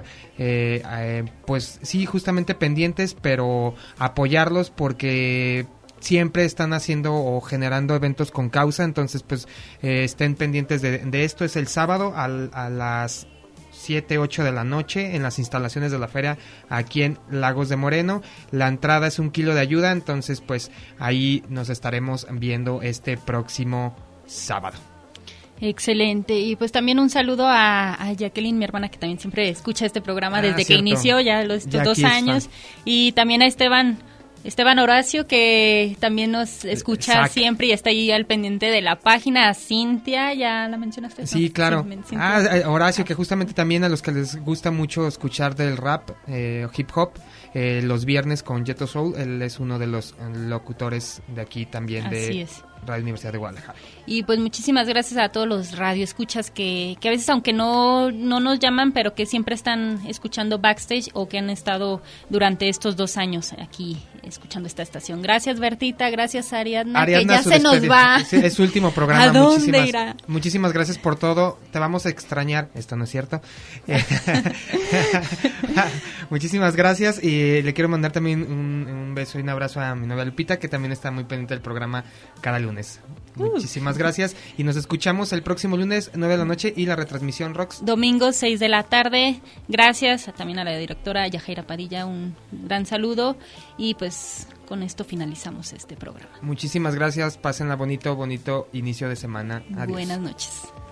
pues sí, justamente pendientes, pero apoyarlos, porque siempre están haciendo o generando eventos con causa. Entonces pues estén pendientes de esto. Es el sábado a las 7, 8 de la noche en las instalaciones de la feria aquí en Lagos de Moreno. La entrada es 1 kilo de ayuda, entonces pues ahí nos estaremos viendo este próximo sábado. Excelente. Y pues también un saludo a Jacqueline, mi hermana, que también siempre escucha este programa desde que inició ya estos 2 años. Y también a Esteban Horacio, que también nos escucha siempre y está ahí al pendiente de la página. Cintia, ¿ya la mencionaste? Sí, claro. Horacio, que justamente también a los que les gusta mucho escuchar del rap o hip hop, los viernes con Jeto Soul, él es uno de los locutores de aquí también de Radio Universidad de Guadalajara. Y pues muchísimas gracias a todos los radioescuchas que a veces, aunque no nos llaman, pero que siempre están escuchando Backstage, o que han estado durante estos 2 años aquí escuchando esta estación. Gracias, Bertita, gracias, Ariadna, que ya se nos va. Es su último programa. ¿A dónde irá? Muchísimas gracias por todo. Te vamos a extrañar. Esto no es cierto. Muchísimas gracias, y le quiero mandar también un beso y un abrazo a mi novia Lupita, que también está muy pendiente del programa cada lunes. Muchísimas gracias, y nos escuchamos el próximo lunes 9 de la noche, y la retransmisión Rox domingo 6 de la tarde. Gracias también a la directora Yajaira Padilla, un gran saludo, y pues con esto finalizamos este programa. Muchísimas gracias, pásenla bonito inicio de semana. Adiós. Buenas noches.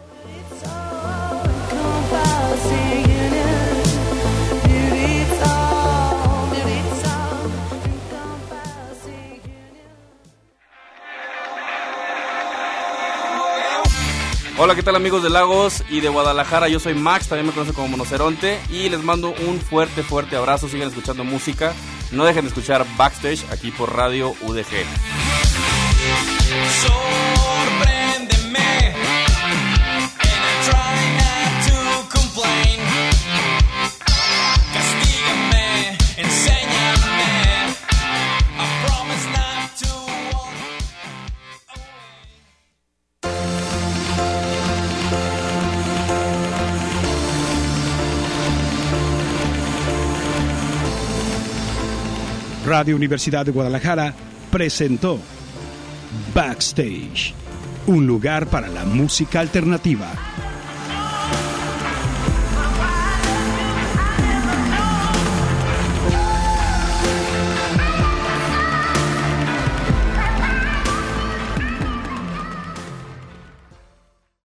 Hola, ¿qué tal, amigos de Lagos y de Guadalajara? Yo soy Max, también me conocen como Monoceronte, y les mando un fuerte abrazo. Sigan escuchando música, no dejen de escuchar Backstage aquí por Radio UDG. Sorpréndeme, and I try not to complain. Castígame, enséñame, I promise not to walk Radio Universidad de Guadalajara presentó Backstage, un lugar para la música alternativa.